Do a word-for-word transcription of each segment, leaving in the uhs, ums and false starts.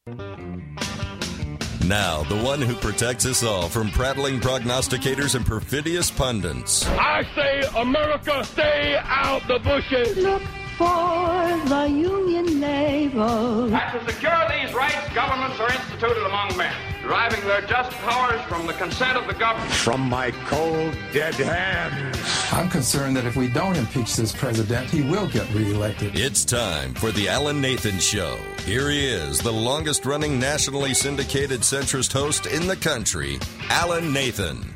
Now, the one who protects us all from prattling prognosticators and perfidious pundits. I say, America, stay out the bushes. Look for the Union label. And to secure these rights, governments are instituted among men, deriving their just powers from the consent of the government. From my cold, dead hands. I'm concerned that if we don't impeach this president, he will get reelected. It's time for the Alan Nathan Show. Here he is, the longest-running nationally syndicated centrist host in the country, Alan Nathan.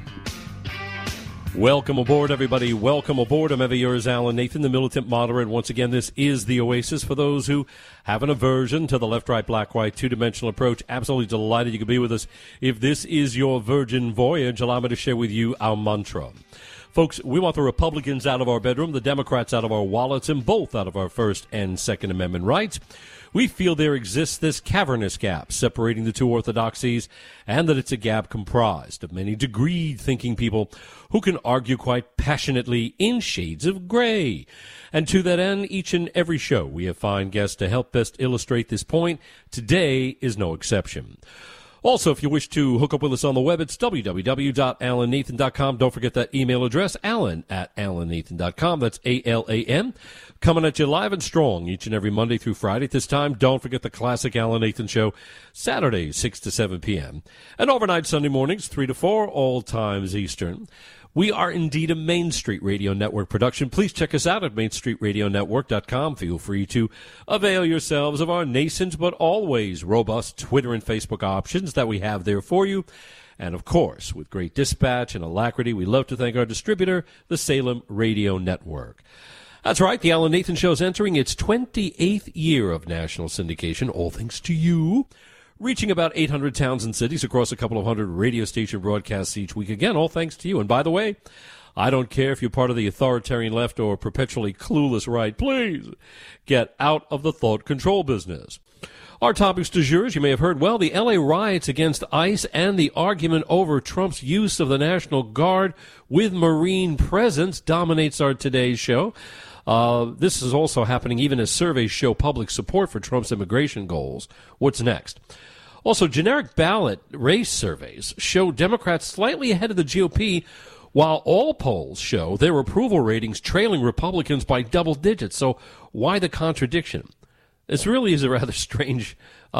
Welcome aboard, everybody. Welcome aboard. I'm ever yours, Alan Nathan, the militant moderate. Once again, this is the Oasis for those who have an aversion to the left-right, black-white, two-dimensional approach. Absolutely delighted you could be with us. If this is your virgin voyage, allow me to share with you our mantra. Folks, we want the Republicans out of our bedroom, the Democrats out of our wallets, and both out of our First and Second Amendment rights. We feel there exists this cavernous gap separating the two orthodoxies, and that it's a gap comprised of many degreed thinking people who can argue quite passionately in shades of gray. And to that end, each and every show we have fine guests to help best illustrate this point. Today is no exception. Also, if you wish to hook up with us on the web, it's w w w dot alan nathan dot com. Don't forget that email address, alan at alan nathan dot com. That's A L A N. Coming at you live and strong each and every Monday through Friday. At this time, don't forget the classic Alan Nathan Show, Saturdays, six to seven p.m. And overnight Sunday mornings, three to four, all times Eastern. We are indeed a Main Street Radio Network production. Please check us out at main street radio network dot com. Feel free to avail yourselves of our nascent but always robust Twitter and Facebook options that we have there for you. And, of course, with great dispatch and alacrity, we love to thank our distributor, the Salem Radio Network. That's right, the Alan Nathan Show is entering its twenty-eighth year of national syndication, all thanks to you. Reaching about eight hundred towns and cities across a couple of hundred radio station broadcasts each week. Again, all thanks to you. And by the way, I don't care if you're part of the authoritarian left or perpetually clueless right. Please get out of the thought control business. Our topics du jour, as you may have heard, well, the L A riots against ICE and the argument over Trump's use of the National Guard with Marine presence dominates our today's show. Uh, this is also happening even as surveys show public support for Trump's immigration goals. What's next? Also, generic ballot race surveys show Democrats slightly ahead of the G O P, while all polls show their approval ratings trailing Republicans by double digits. So why the contradiction? This really is a rather strange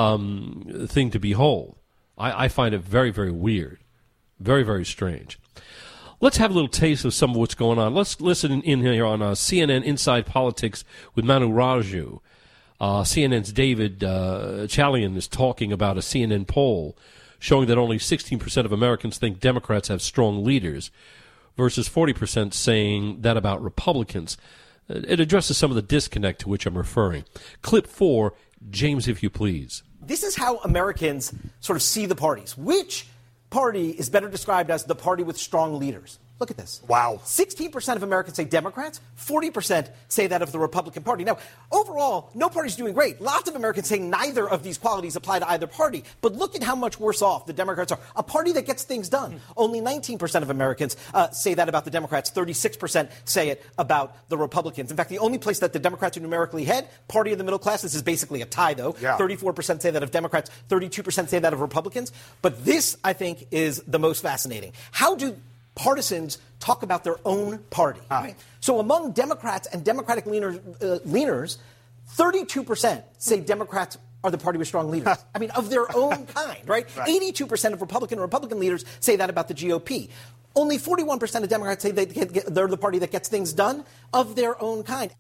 um, thing to behold. I, I find it very, very weird. Very, very strange. Let's have a little taste of some of what's going on. Let's listen in here on uh, C N N Inside Politics with Manu Raju. Uh, C N N's David uh, Chalian is talking about a C N N poll showing that only sixteen percent of Americans think Democrats have strong leaders versus forty percent saying that about Republicans. It addresses some of the disconnect to which I'm referring. Clip four, James, if you please. This is how Americans sort of see the parties. Which party is better described as the party with strong leaders? Look at this. Wow. sixteen percent of Americans say Democrats, forty percent say that of the Republican Party. Now, overall, no party's doing great. Lots of Americans say neither of these qualities apply to either party. But look at how much worse off the Democrats are. A party that gets things done. Mm. Only nineteen percent of Americans uh, say that about the Democrats. thirty-six percent say it about the Republicans. In fact, the only place that the Democrats are numerically ahead, party of the middle class, this is basically a tie, though. Yeah. thirty-four percent say that of Democrats, thirty-two percent say that of Republicans. But this, I think, is the most fascinating. How do partisans talk about their own party? Ah. Right? So among Democrats and Democratic leaners, uh, leaners, thirty-two percent say Democrats are the party with strong leaders. I mean, of their own kind, right? right? eighty-two percent of Republican and Republican leaders say that about the G O P. Only forty-one percent of Democrats say they get, they're the party that gets things done of their own kind.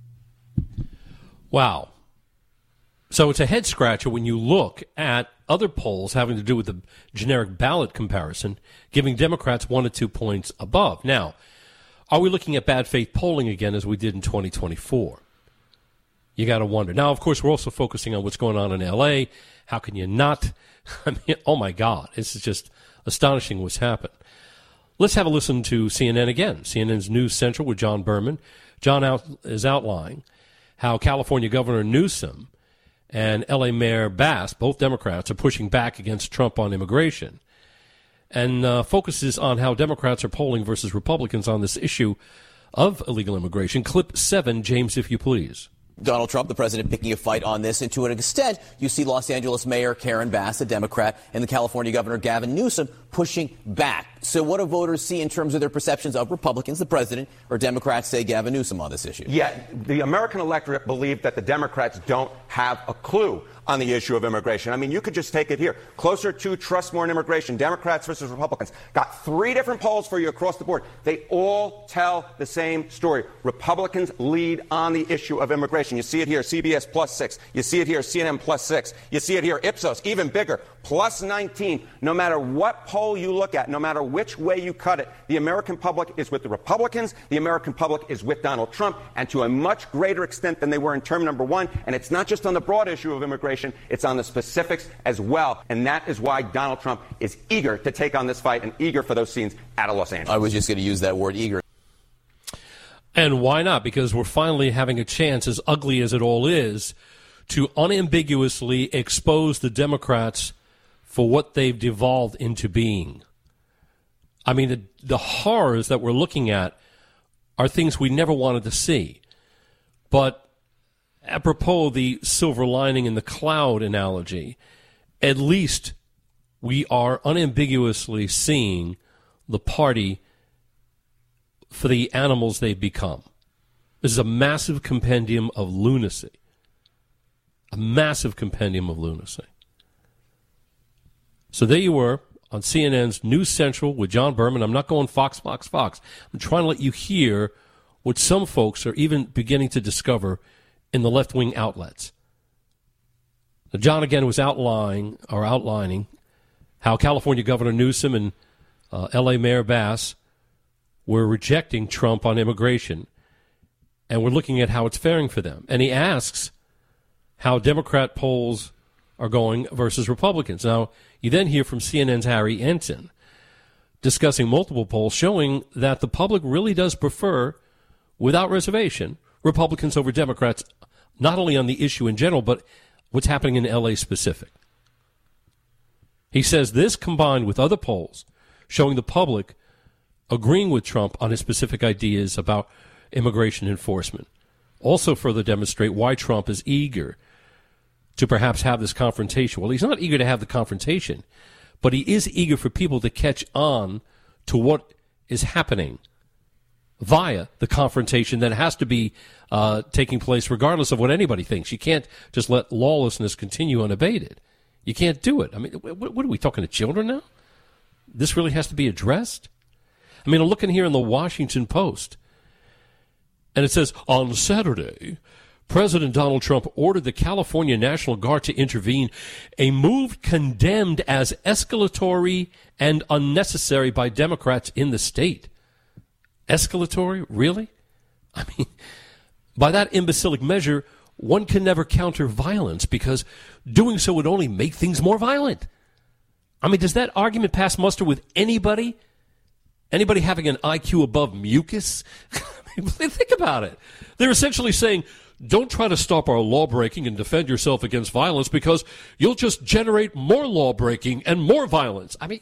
Wow. So it's a head-scratcher when you look at other polls having to do with the generic ballot comparison, giving Democrats one or two points above. Now, are we looking at bad faith polling again as we did in twenty twenty-four? You got to wonder. Now, of course, we're also focusing on what's going on in L A. How can you not? I mean, oh, my God. This is just astonishing what's happened. Let's have a listen to C N N again. C N N's News Central with John Berman. John out, is outlining how California Governor Newsom and L A Mayor Bass, both Democrats, are pushing back against Trump on immigration, and uh, focuses on how Democrats are polling versus Republicans on this issue of illegal immigration. Clip seven, James, if you please. Donald Trump, the president, picking a fight on this. And to an extent, you see Los Angeles Mayor Karen Bass, a Democrat, and the California Governor Gavin Newsom pushing back. So what do voters see in terms of their perceptions of Republicans, the president, or Democrats, say Gavin Newsom, on this issue? Yeah, the American electorate believe that the Democrats don't have a clue on the issue of immigration. I mean, you could just take it here. Closer to trust more in immigration, Democrats versus Republicans. Got three different polls for you across the board. They all tell the same story. Republicans lead on the issue of immigration. You see it here, C B S plus six. You see it here, C N N plus six. You see it here, Ipsos, even bigger, plus nineteen. No matter what poll you look at, no matter which way you cut it, the American public is with the Republicans. The American public is with Donald Trump, and to a much greater extent than they were in term number one. And it's not just on the broad issue of immigration. It's on the specifics as well. And that is why Donald Trump is eager to take on this fight and eager for those scenes out of Los Angeles. I was just going to use that word, eager. And why not? Because we're finally having a chance, as ugly as it all is, to unambiguously expose the Democrats for what they've devolved into being. I mean, the, the horrors that we're looking at are things we never wanted to see. But apropos the silver lining in the cloud analogy, at least we are unambiguously seeing the party for the animals they've become. This is a massive compendium of lunacy. A massive compendium of lunacy. So there you were on C N N's News Central with John Berman. I'm not going Fox, Fox, Fox. I'm trying to let you hear what some folks are even beginning to discover in the left-wing outlets. Now, John again was outlining or outlining how California Governor Newsom and uh, L A Mayor Bass were rejecting Trump on immigration, and we're looking at how it's faring for them. And he asks how Democrat polls are going versus Republicans. Now, you then hear from C N N's Harry Ensign discussing multiple polls showing that the public really does prefer, without reservation, Republicans over Democrats, not only on the issue in general, but what's happening in L A specific. He says this, combined with other polls showing the public agreeing with Trump on his specific ideas about immigration enforcement, also further demonstrate why Trump is eager to perhaps have this confrontation. Well, he's not eager to have the confrontation, but he is eager for people to catch on to what is happening via the confrontation that has to be uh, taking place regardless of what anybody thinks. You can't just let lawlessness continue unabated. You can't do it. I mean, what, what are we talking to children now? This really has to be addressed? I mean, I'm looking here in the Washington Post, and it says, on Saturday, President Donald Trump ordered the California National Guard to intervene, a move condemned as escalatory and unnecessary by Democrats in the state. Escalatory? Really? I mean, by that imbecilic measure, one can never counter violence because doing so would only make things more violent. I mean, does that argument pass muster with anybody? Anybody having an I Q above mucus? Think about it. They're essentially saying, don't try to stop our law-breaking and defend yourself against violence because you'll just generate more law-breaking and more violence. I mean,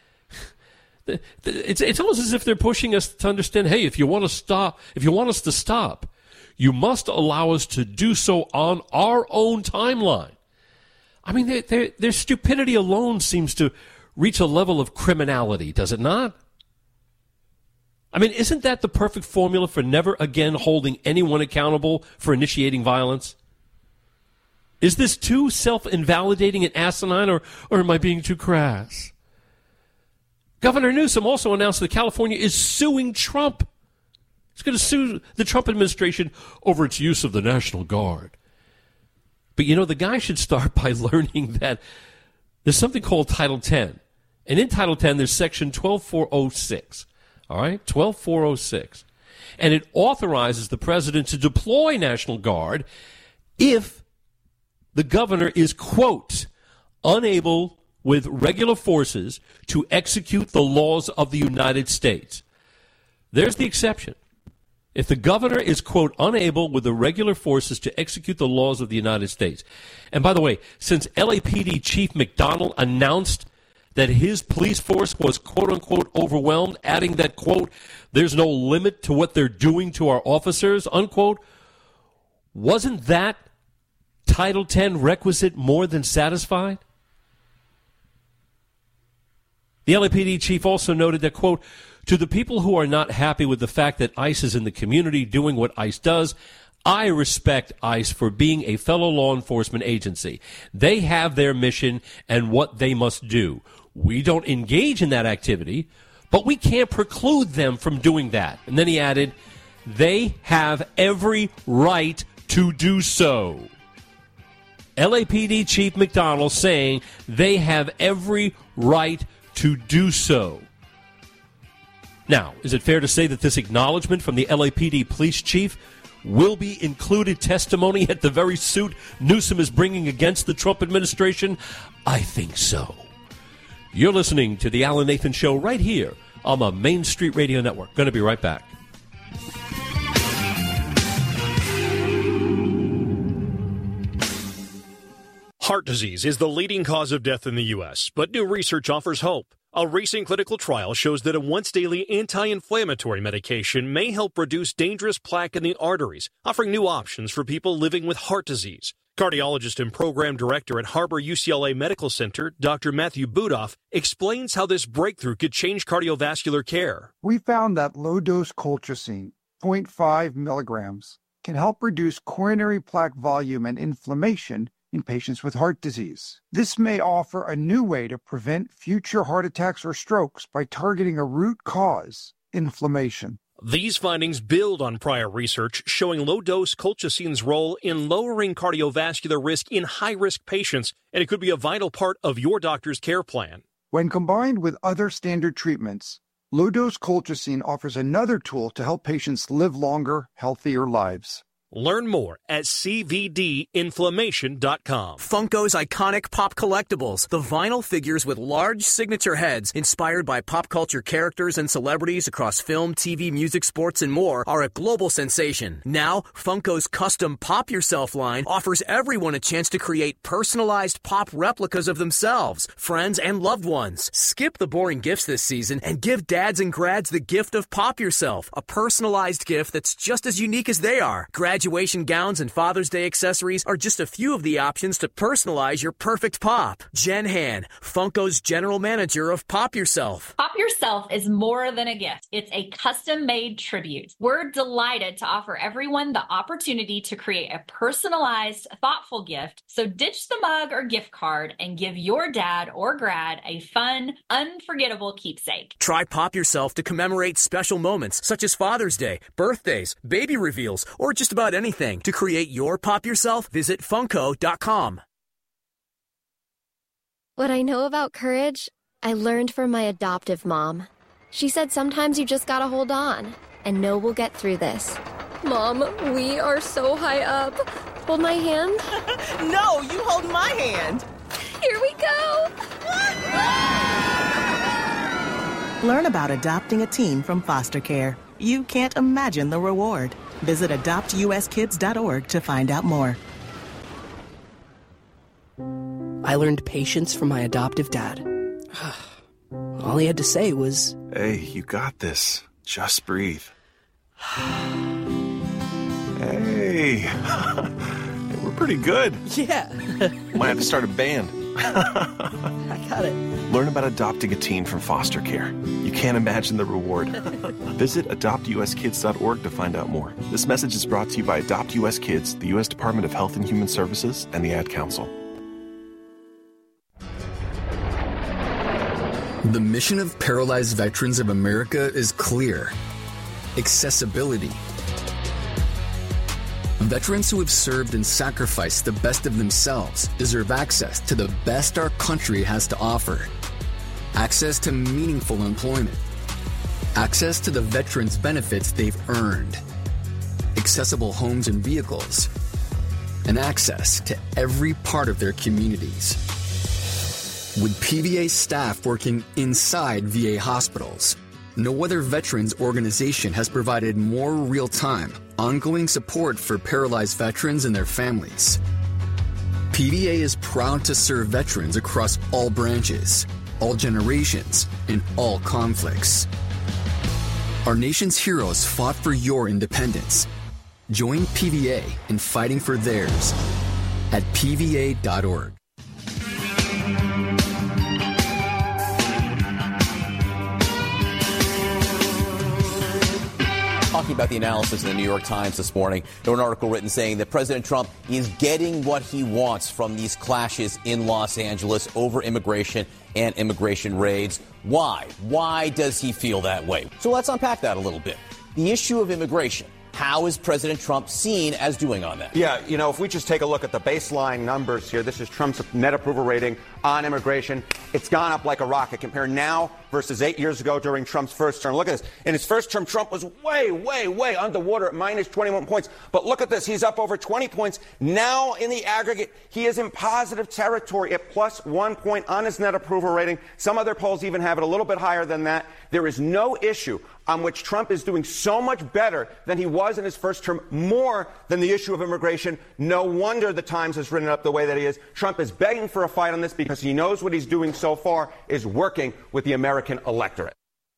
it's it's almost as if they're pushing us to understand, hey, if you want to stop, if you want us to stop, you must allow us to do so on our own timeline. I mean, their, their, their stupidity alone seems to reach a level of criminality, does it not? I mean, isn't that the perfect formula for never again holding anyone accountable for initiating violence? Is this too self-invalidating and asinine, or, or am I being too crass? Governor Newsom also announced that California is suing Trump. He's going to sue the Trump administration over its use of the National Guard. But, you know, the guy should start by learning that there's something called Title ten. And in Title ten, there's Section twelve four oh six. All right, twelve four oh six. And it authorizes the president to deploy National Guard if the governor is, quote, unable with regular forces to execute the laws of the United States. There's the exception. If the governor is, quote, unable with the regular forces to execute the laws of the United States. And by the way, since L A P D Chief McDonnell announced that his police force was, quote, unquote, overwhelmed, adding that, quote, there's no limit to what they're doing to our officers, unquote, Wasn't that Title ten requisite more than satisfied? The L A P D chief also noted that, quote, to the people who are not happy with the fact that ICE is in the community doing what ICE does, I respect ICE for being a fellow law enforcement agency. They have their mission and what they must do. We don't engage in that activity, but we can't preclude them from doing that. And then he added, they have every right to do so. L A P D Chief McDonald saying they have every right to do so. Now, is it fair to say that this acknowledgement from the L A P D police chief will be included testimony at the very suit Newsom is bringing against the Trump administration? I think so. You're listening to the Alan Nathan Show right here on the Main Street Radio Network. Going to be right back. Heart disease is the leading cause of death in the U S, but new research offers hope. A recent clinical trial shows that a once-daily anti-inflammatory medication may help reduce dangerous plaque in the arteries, offering new options for people living with heart disease. Cardiologist and program director at Harbor U C L A Medical Center, Doctor Matthew Budoff, explains how this breakthrough could change cardiovascular care. We found that low-dose colchicine, zero point five milligrams, can help reduce coronary plaque volume and inflammation in patients with heart disease. This may offer a new way to prevent future heart attacks or strokes by targeting a root cause, inflammation. These findings build on prior research showing low-dose colchicine's role in lowering cardiovascular risk in high-risk patients, and it could be a vital part of your doctor's care plan. When combined with other standard treatments, low-dose colchicine offers another tool to help patients live longer, healthier lives. Learn more at c v d inflammation dot com. Funko's iconic pop collectibles, the vinyl figures with large signature heads inspired by pop culture characters and celebrities across film, T V, music, sports, and more, are a global sensation. Now, Funko's custom Pop Yourself line offers everyone a chance to create personalized pop replicas of themselves, friends, and loved ones. Skip the boring gifts this season and give dads and grads the gift of Pop Yourself, a personalized gift that's just as unique as they are. Graduation gowns and Father's Day accessories are just a few of the options to personalize your perfect pop. Jen Han, Funko's general manager of Pop Yourself. Pop Yourself is more than a gift. It's a custom-made tribute. We're delighted to offer everyone the opportunity to create a personalized, thoughtful gift. So ditch the mug or gift card and give your dad or grad a fun, unforgettable keepsake. Try Pop Yourself to commemorate special moments such as Father's Day, birthdays, baby reveals, or just about anything. To create your Pop Yourself, visit funko dot com. What I know about courage, I learned from my adoptive mom. She said sometimes you just gotta hold on and know we'll get through this. Mom, we are so high up. Hold my hand. No, you hold my hand. Here we go. Learn about adopting a teen from foster care. You can't imagine the reward. Visit adopt u s kids dot org to find out more. I learned patience from my adoptive dad. All he had to say was, "Hey, you got this. Just breathe." Hey, we're pretty good. Yeah. Might have to start a band. I got it. Learn about adopting a teen from foster care. You can't imagine the reward. Visit adopt u s kids dot org to find out more. This message is brought to you by Adopt U S Kids, the U S Department of Health and Human Services, and the Ad Council. The mission of Paralyzed Veterans of America is clear: accessibility. Veterans who have served and sacrificed the best of themselves deserve access to the best our country has to offer. Access to meaningful employment. Access to the veterans' benefits they've earned. Accessible homes and vehicles. And access to every part of their communities. With P V A staff working inside V A hospitals, no other veterans organization has provided more real-time, ongoing support for paralyzed veterans and their families. P V A is proud to serve veterans across all branches, all generations, and all conflicts. Our nation's heroes fought for your independence. Join P V A in fighting for theirs at P V A dot org. Talking about the analysis in the New York Times this morning, there was an article written saying that President Trump is getting what he wants from these clashes in Los Angeles over immigration and immigration raids. Why? Why does he feel that way? So let's unpack that a little bit. The issue of immigration. How is President Trump seen as doing on that? Yeah, you know, if we just take a look at the baseline numbers here, this is Trump's net approval rating on immigration. It's gone up like a rocket. Compare now versus eight years ago during Trump's first term. Look at this. In his first term, Trump was way, way, way underwater at minus twenty-one points. But look at this. He's up over twenty points. Now, in the aggregate, he is in positive territory at plus one point on his net approval rating. Some other polls even have it a little bit higher than that. There is no issue on which Trump is doing so much better than he was in his first term, more than the issue of immigration. No wonder the Times has written it up the way that he is. Trump is begging for a fight on this because he knows what he's doing so far is working with the American electorate.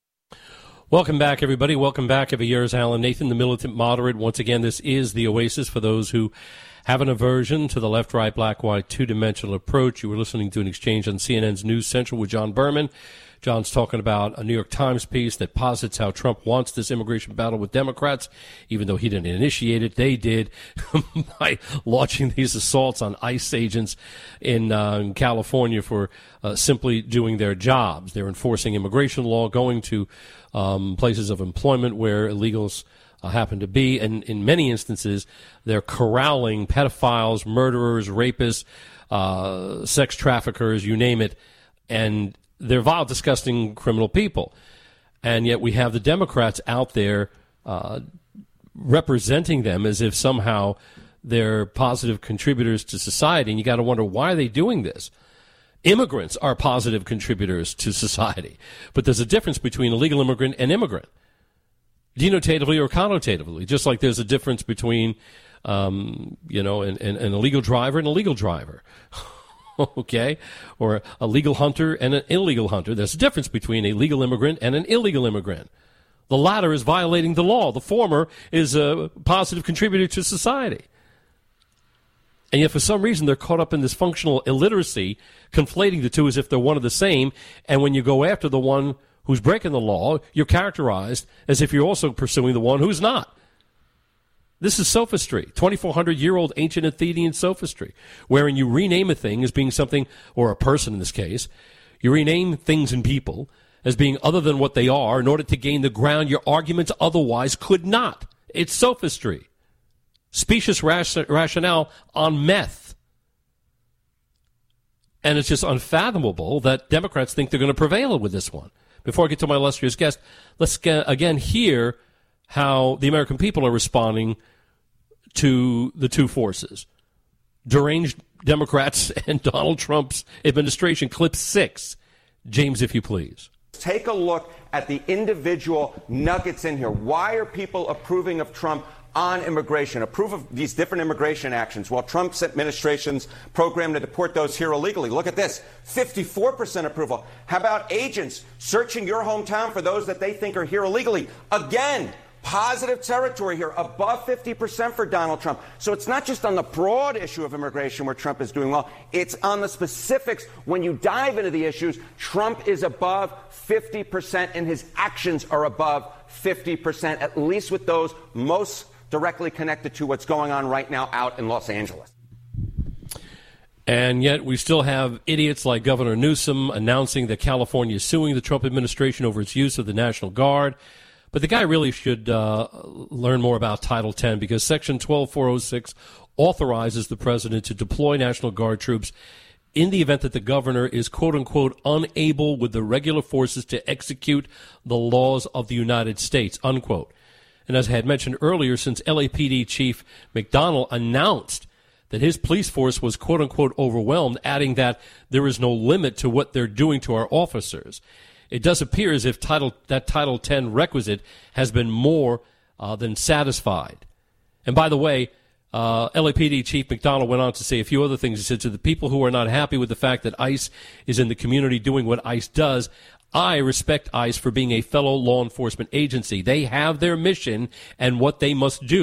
Welcome back, everybody. Welcome back. Every year is Alan Nathan, the militant moderate. Once again, this is the Oasis for those who have an aversion to the left, right, black, white, two-dimensional approach. You were listening to an exchange on C N N's News Central with John Berman. John's talking about a New York Times piece that posits how Trump wants this immigration battle with Democrats, even though he didn't initiate it. They did by launching these assaults on ICE agents in, uh, in California for uh, simply doing their jobs. They're enforcing immigration law, going to um, places of employment where illegals uh, happen to be, and in many instances, they're corralling pedophiles, murderers, rapists, uh, sex traffickers, you name it, and they're vile, disgusting criminal people. And yet we have the Democrats out there uh, representing them as if somehow they're positive contributors to society. And you got to wonder, why are they doing this? Immigrants are positive contributors to society. But there's a difference between a legal immigrant and immigrant, denotatively or connotatively, just like there's a difference between, um, you know, an, an, an illegal driver and a legal driver. Okay, or a legal hunter and an illegal hunter. There's a difference between a legal immigrant and an illegal immigrant. The latter is violating the law. The former is a positive contributor to society. And yet for some reason they're caught up in this functional illiteracy, conflating the two as if they're one and the same. And when you go after the one who's breaking the law, you're characterized as if you're also pursuing the one who's not. This is sophistry, twenty-four hundred year old ancient Athenian sophistry, wherein you rename a thing as being something, or a person in this case, you rename things and people as being other than what they are in order to gain the ground your arguments otherwise could not. It's sophistry. Specious rationale on meth. And it's just unfathomable that Democrats think they're going to prevail with this one. Before I get to my illustrious guest, let's get, again hear how the American people are responding to the two forces. Deranged Democrats and Donald Trump's administration. Clip six. James, if you please. Take a look at the individual nuggets in here. Why are people approving of Trump on immigration, approve of these different immigration actions while Trump's administration's program to deport those here illegally? Look at this, fifty-four percent approval. How about agents searching your hometown for those that they think are here illegally? Again, positive territory here, above fifty percent for Donald Trump. So it's not just on the broad issue of immigration where Trump is doing well. It's on the specifics. When you dive into the issues, Trump is above fifty percent and his actions are above fifty percent, at least with those most directly connected to what's going on right now out in Los Angeles. And yet we still have idiots like Governor Newsom announcing that California is suing the Trump administration over its use of the National Guard. But the guy really should uh, learn more about Title ten, because Section twelve four oh six authorizes the president to deploy National Guard troops in the event that the governor is, quote-unquote, unable with the regular forces to execute the laws of the United States, unquote. And as I had mentioned earlier, since L A P D Chief McDonnell announced that his police force was, quote-unquote, overwhelmed, adding that there is no limit to what they're doing to our officers, it does appear as if title, that Title ten requisite has been more uh, than satisfied. And by the way, uh, L A P D Chief McDonnell went on to say a few other things. He said, to the people who are not happy with the fact that ICE is in the community doing what ICE does, I respect ICE for being a fellow law enforcement agency. They have their mission and what they must do.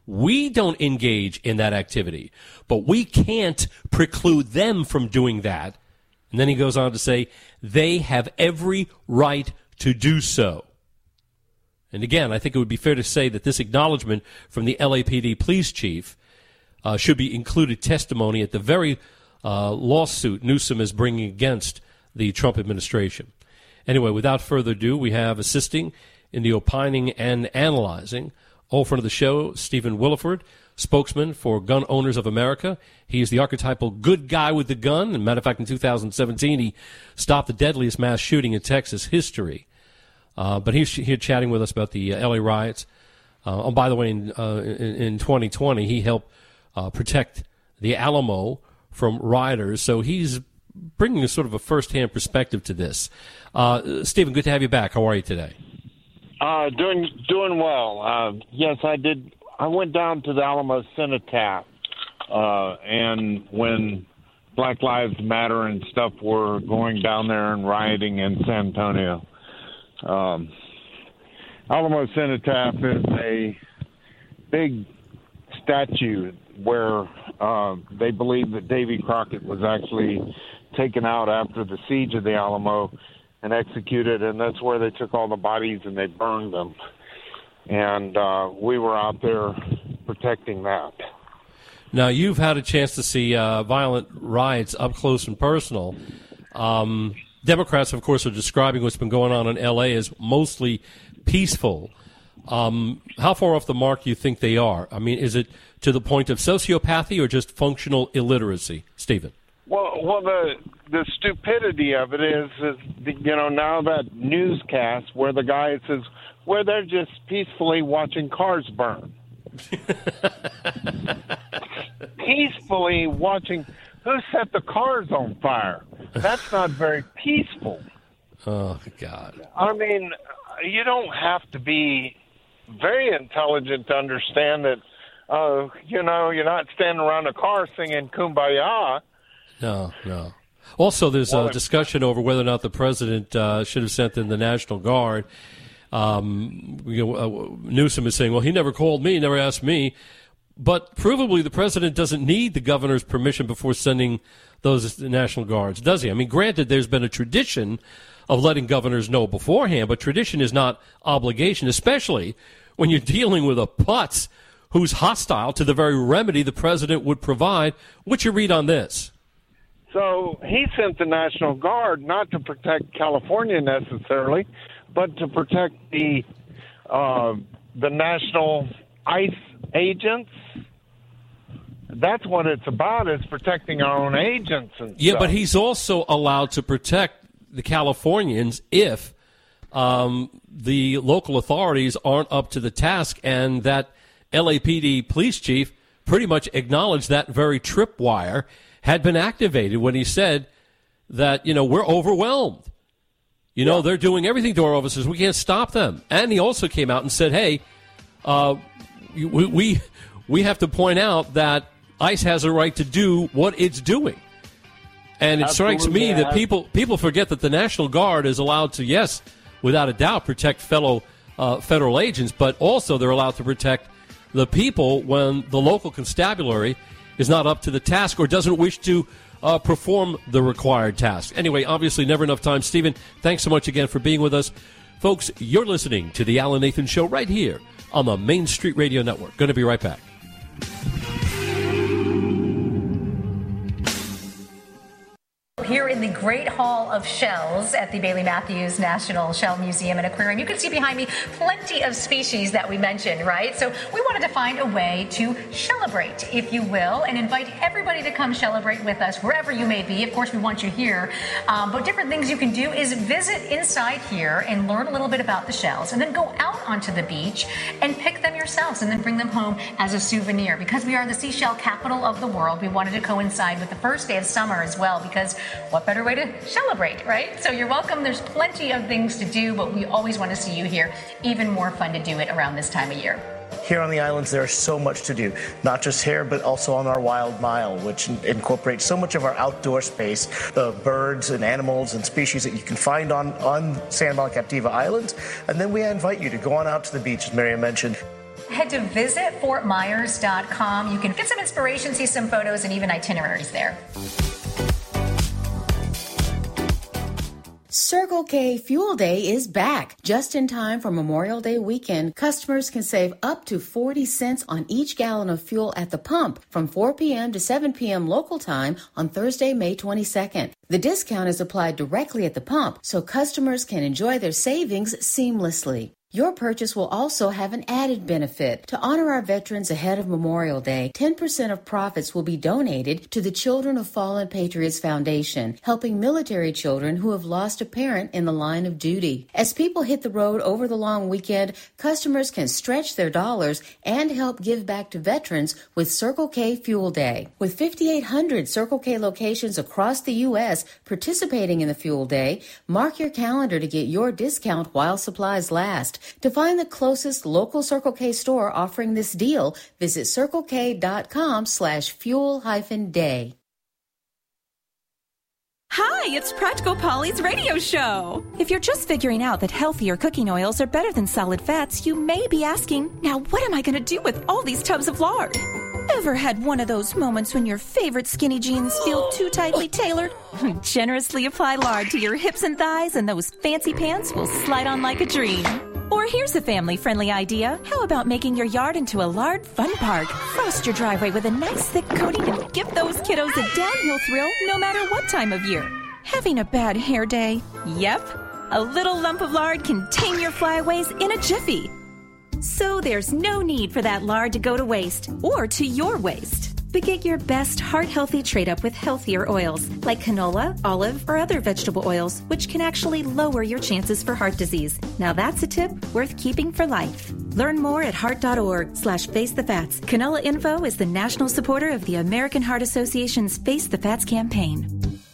We don't engage in that activity, but we can't preclude them from doing that. And then he goes on to say, they have every right to do so. And again, I think it would be fair to say that this acknowledgement from the L A P D police chief uh, should be included testimony at the very uh, lawsuit Newsom is bringing against the Trump administration. Anyway, without further ado, we have assisting in the opining and analyzing, all front of the show, Stephen Williford, spokesman for Gun Owners of America. He is the archetypal good guy with the gun. As a matter of fact, in two thousand seventeen, he stopped the deadliest mass shooting in Texas history. Uh, but he's here chatting with us about the uh, L A riots. Uh, oh, by the way, in, uh, in, in twenty twenty, he helped uh, protect the Alamo from rioters. So he's bringing a sort of a first-hand perspective to this. Uh, Stephen, good to have you back. How are you today? Uh, doing doing well. Uh, yes, I did. I went down to the Alamo Cenotaph, uh, and when Black Lives Matter and stuff were going down there and rioting in San Antonio. Um, Alamo Cenotaph is a big statue where uh, they believe that Davy Crockett was actually taken out after the siege of the Alamo and executed, and that's where they took all the bodies and they burned them. And uh, we were out there protecting that. Now, you've had a chance to see uh, violent riots up close and personal. Um Democrats, of course, are describing what's been going on in L A as mostly peaceful. Um, how far off the mark do you think they are? I mean, is it to the point of sociopathy or just functional illiteracy, Stephen? Well, well, the the stupidity of it is, is the, you know, now that newscast where the guy says, where they're just peacefully watching cars burn. Peacefully watching. Who set the cars on fire? That's not very peaceful. Oh, God. I mean, you don't have to be very intelligent to understand that, uh, you know, you're not standing around a car singing Kumbaya. No, no. Also, there's a discussion over whether or not the president uh, should have sent in the National Guard. Um, you know, uh, Newsom is saying, well, he never called me, never asked me. But provably, the president doesn't need the governor's permission before sending those National Guards, does he? I mean, granted, there's been a tradition of letting governors know beforehand, but tradition is not obligation, especially when you're dealing with a putz who's hostile to the very remedy the president would provide. What's your read on this? So he sent the National Guard not to protect California necessarily, but to protect the uh, the national ICE agents. That's what it's about, is protecting our own agents. And yeah, stuff. But he's also allowed to protect the Californians if um, the local authorities aren't up to the task, and that L A P D police chief pretty much acknowledged that very tripwire had been activated when he said that, you know, we're overwhelmed. You know, yeah. They're doing everything to our officers. We can't stop them. And he also came out and said, hey, uh, we, we we have to point out that ICE has a right to do what it's doing. And it Absolutely, strikes me that people people forget that the National Guard is allowed to, yes, without a doubt, protect fellow uh, federal agents, but also they're allowed to protect the people when the local constabulary is not up to the task or doesn't wish to uh, perform the required task. Anyway, obviously never enough time. Stephen, thanks so much again for being with us. Folks, you're listening to The Alan Nathan Show right here on the Main Street Radio Network. Going to be right back. Here in the Great Hall of Shells at the Bailey Matthews National Shell Museum and Aquarium, you can see behind me plenty of species that we mentioned, right? So we wanted to find a way to celebrate, if you will, and invite everybody to come celebrate with us wherever you may be. Of course, we want you here. Um, but different things you can do is visit inside here and learn a little bit about the shells, and then go out onto the beach and pick them yourselves and then bring them home as a souvenir. Because we are the seashell capital of the world, we wanted to coincide with the first day of summer as well, because what better way to celebrate, right? So you're welcome. There's plenty of things to do, but we always want to see you here. Even more fun to do it around this time of year. Here on the islands, there's so much to do, not just here, but also on our Wild Mile, which incorporates so much of our outdoor space, the birds and animals and species that you can find on, on San Juan Captiva Island. And then we invite you to go on out to the beach, as Miriam mentioned. head to visit fort myers dot com. You can get some inspiration, see some photos, and even itineraries there. Circle K Fuel Day is back. Just in time for Memorial Day weekend, customers can save up to forty cents on each gallon of fuel at the pump from four p.m. to seven p.m. local time on Thursday, May twenty-second. The discount is applied directly at the pump, so customers can enjoy their savings seamlessly. Your purchase will also have an added benefit. To honor our veterans ahead of Memorial Day, ten percent of profits will be donated to the Children of Fallen Patriots Foundation, helping military children who have lost a parent in the line of duty. As people hit the road over the long weekend, customers can stretch their dollars and help give back to veterans with Circle K Fuel Day. With fifty-eight hundred Circle K locations across the U S participating in the Fuel Day, mark your calendar to get your discount while supplies last. To find the closest local Circle K store offering this deal, visit circlek.com slash fuel hyphen day. Hi, it's Practical Polly's radio show. If you're just figuring out that healthier cooking oils are better than solid fats, you may be asking, now what am I going to do with all these tubs of lard? Ever had one of those moments when your favorite skinny jeans feel too tightly tailored? Generously apply lard to your hips and thighs and those fancy pants will slide on like a dream. Or here's a family-friendly idea. How about making your yard into a lard fun park? Frost your driveway with a nice thick coating and give those kiddos a downhill thrill no matter what time of year. Having a bad hair day? Yep. A little lump of lard can tame your flyaways in a jiffy. So there's no need for that lard to go to waste or to your waste. But get your best heart-healthy trade-up with healthier oils like canola, olive, or other vegetable oils, which can actually lower your chances for heart disease. Now that's a tip worth keeping for life. Learn more at heart.org slash face the fats. Canola Info is the national supporter of the American Heart Association's Face the Fats campaign.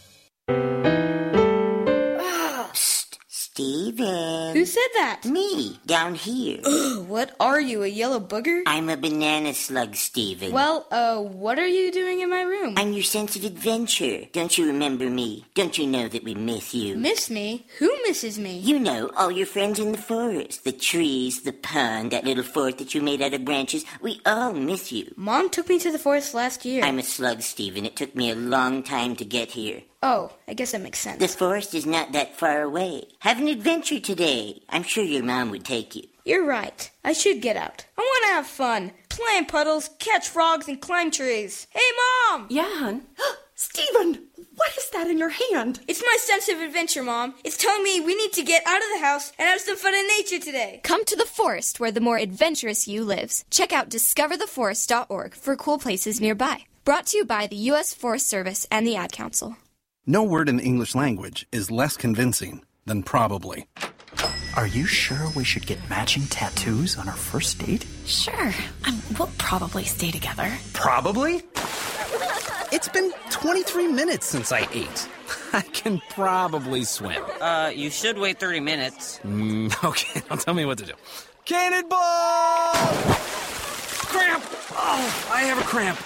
Steven. Who said that? Me, down here. Ugh, what are you, a yellow booger? I'm a banana slug, Steven. Well, uh, what are you doing in my room? I'm your sense of adventure. Don't you remember me? Don't you know that we miss you? Miss me? Who misses me? You know, all your friends in the forest. The trees, the pond, that little fort that you made out of branches. We all miss you. Mom took me to the forest last year. I'm a slug, Steven. It took me a long time to get here. Oh, I guess that makes sense. The forest is not that far away. Have an adventure today. I'm sure your mom would take you. You're right. I should get out. I want to have fun. Play in puddles, catch frogs, and climb trees. Hey, Mom! Yeah, hon? Steven, what is that in your hand? It's my sense of adventure, Mom. It's telling me we need to get out of the house and have some fun in nature today. Come to the forest where the more adventurous you lives. Check out discover the forest dot org for cool places nearby. Brought to you by the U S Forest Service and the Ad Council. No word in the English language is less convincing than probably. Are you sure we should get matching tattoos on our first date? Sure. Um, we'll probably stay together. Probably? It's been twenty-three minutes since I ate. I can probably swim. Uh, you should wait thirty minutes. Mm, okay, now tell me what to do. Cannonball! Cramp! Oh, I have a cramp.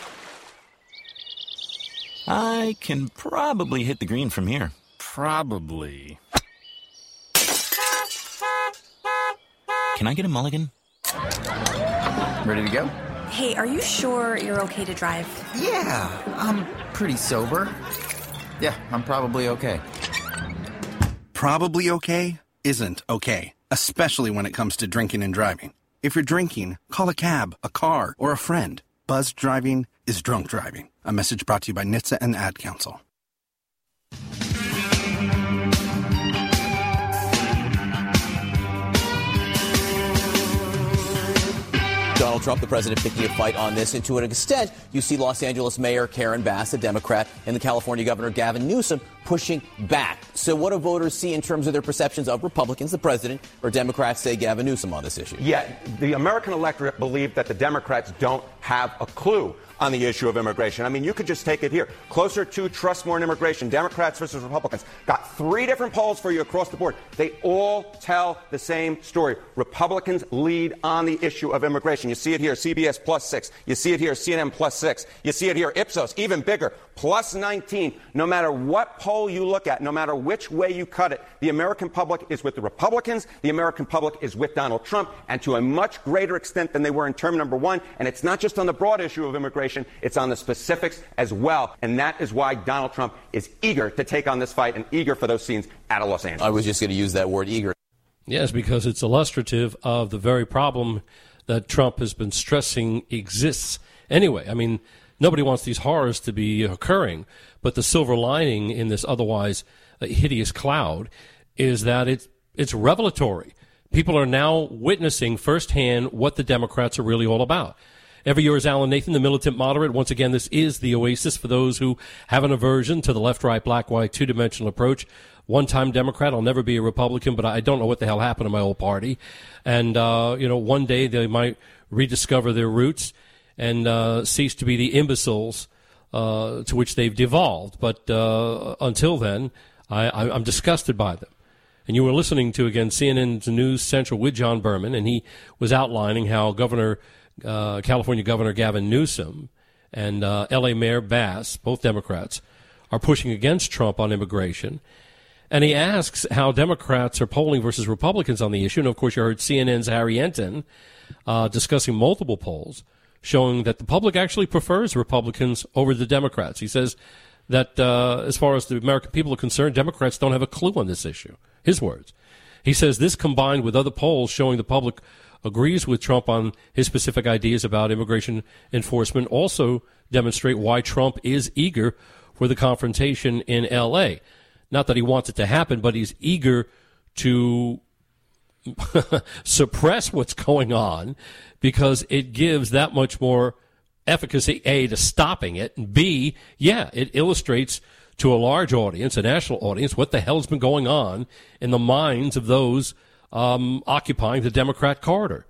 I can probably hit the green from here. Probably. Can I get a mulligan? Ready to go? Hey, are you sure you're okay to drive? Yeah, I'm pretty sober. Yeah, I'm probably okay. Probably okay isn't okay, especially when it comes to drinking and driving. If you're drinking, call a cab, a car, or a friend. Buzzed driving is drunk driving. A message brought to you by N H T S A and the Ad Council. Donald Trump, the president, picking a fight on this. And to an extent, you see Los Angeles Mayor Karen Bass, a Democrat, and the California Governor Gavin Newsom pushing back. So what do voters see in terms of their perceptions of Republicans, the president, or Democrats, say Gavin Newsom, on this issue? Yeah, the American electorate believe that the Democrats don't have a clue on the issue of immigration. I mean, you could just take it here. Closer to trust more in immigration, Democrats versus Republicans. Got three different polls for you across the board. They all tell the same story. Republicans lead on the issue of immigration. You see it here, C B S plus six. You see it here, C N N plus six. You see it here, Ipsos, even bigger, plus nineteen. No matter what poll you look at, no matter which way you cut it, the American public is with the Republicans, the American public is with Donald Trump, and to a much greater extent than they were in term number one. And it's not just on the broad issue of immigration, it's on the specifics as well. And that is why Donald Trump is eager to take on this fight and eager for those scenes out of Los Angeles. I was just going to use that word, eager. Yes, because it's illustrative of the very problem that Trump has been stressing exists anyway. I mean, nobody wants these horrors to be occurring, but the silver lining in this otherwise uh, hideous cloud is that it's, it's revelatory. People are now witnessing firsthand what the Democrats are really all about. Every year is Alan Nathan, the militant moderate. Once again, this is the Oasis for those who have an aversion to the left, right, black, white, two-dimensional approach. One-time Democrat, I'll never be a Republican, but I don't know what the hell happened to my old party. And, uh, you know, one day they might rediscover their roots and uh, cease to be the imbeciles uh, to which they've devolved. But uh, until then, I, I, I'm disgusted by them. And you were listening to, again, C N N's News Central with John Berman, and he was outlining how Governor, uh, California Governor Gavin Newsom and uh, L A Mayor Bass, both Democrats, are pushing against Trump on immigration. And he asks how Democrats are polling versus Republicans on the issue. And, of course, you heard C N N's Harry Enton uh, discussing multiple polls showing that the public actually prefers Republicans over the Democrats. He says that uh, as far as the American people are concerned, Democrats don't have a clue on this issue. His words. He says this combined with other polls showing the public agrees with Trump on his specific ideas about immigration enforcement also demonstrate why Trump is eager for the confrontation in L A. Not that he wants it to happen, but he's eager to suppress what's going on because it gives that much more efficacy, A, to stopping it, and B, yeah, it illustrates to a large audience, a national audience, what the hell has been going on in the minds of those um, occupying the Democrat corridor.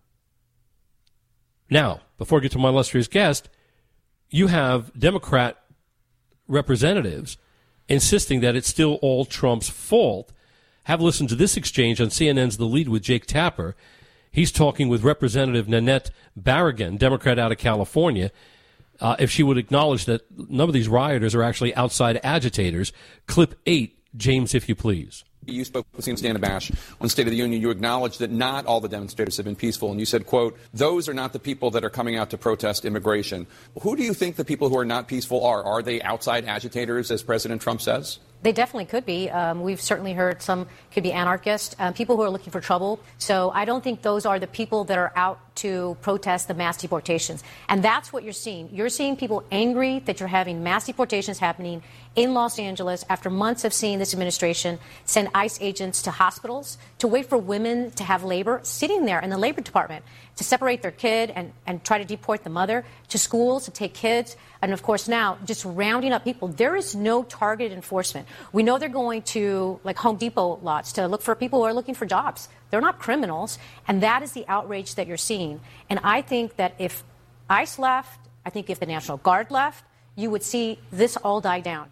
Now, before I get to my illustrious guest, you have Democrat representatives insisting that it's still all Trump's fault. Have listened to this exchange on C N N's The Lead with Jake Tapper. He's talking with Representative Nanette Barragán, Democrat out of California, uh, if she would acknowledge that none of these rioters are actually outside agitators. Clip eight, James, if you please. You spoke with Dana Bash on State of the Union. You acknowledged that not all the demonstrators have been peaceful, and you said, quote, those are not the people that are coming out to protest immigration. Who do you think the people who are not peaceful are? Are they outside agitators, as President Trump says? They definitely could be. Um, we've certainly heard some could be anarchists, um, people who are looking for trouble. So I don't think those are the people that are out to protest the mass deportations. And that's what you're seeing. You're seeing people angry that you're having mass deportations happening in Los Angeles after months of seeing this administration send ICE agents to hospitals to wait for women to have labor, sitting there in the Labor Department to separate their kid and, and try to deport the mother, to schools to take kids. And, of course, now just rounding up people. There is no targeted enforcement. We know they're going to, like, Home Depot lots to look for people who are looking for jobs. They're not criminals. And that is the outrage that you're seeing. And I think that if ICE left, I think if the National Guard left, you would see this all die down.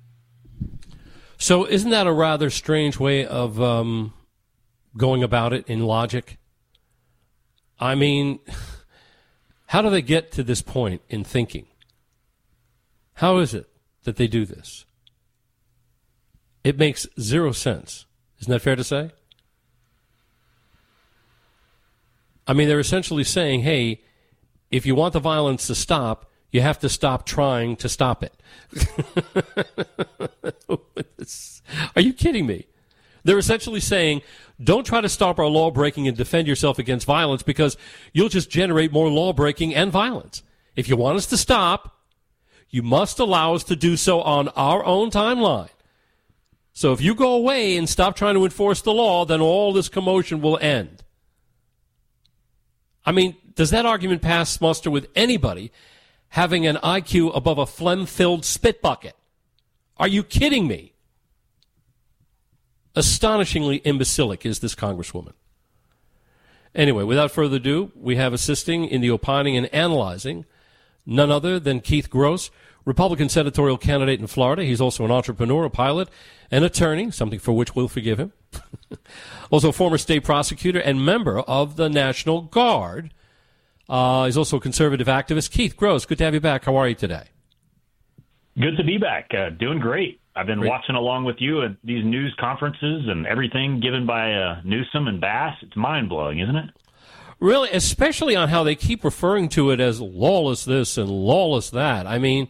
So isn't that a rather strange way of um, going about it in logic? I mean, how do they get to this point in thinking? How is it that they do this? It makes zero sense. Isn't that fair to say? I mean, they're essentially saying, hey, if you want the violence to stop, you have to stop trying to stop it. Are you kidding me? They're essentially saying, don't try to stop our law breaking and defend yourself against violence because you'll just generate more law breaking and violence. If you want us to stop, you must allow us to do so on our own timeline. So if you go away and stop trying to enforce the law, then all this commotion will end. I mean, does that argument pass muster with anybody having an I Q above a phlegm-filled spit bucket? Are you kidding me? Astonishingly imbecilic is this Congresswoman. Anyway, without further ado, we have assisting in the opining and analyzing none other than Keith Gross, Republican senatorial candidate in Florida. He's also an entrepreneur, a pilot, an attorney, something for which we'll forgive him. Also a former state prosecutor and member of the National Guard. Uh, he's also a conservative activist. Keith Gross, good to have you back. How are you today? Good to be back. Uh, doing great. I've been Great. watching along with you at these news conferences and everything given by uh, Newsom and Bass. It's mind-blowing, isn't it? Really, especially on how they keep referring to it as lawless this and lawless that. I mean,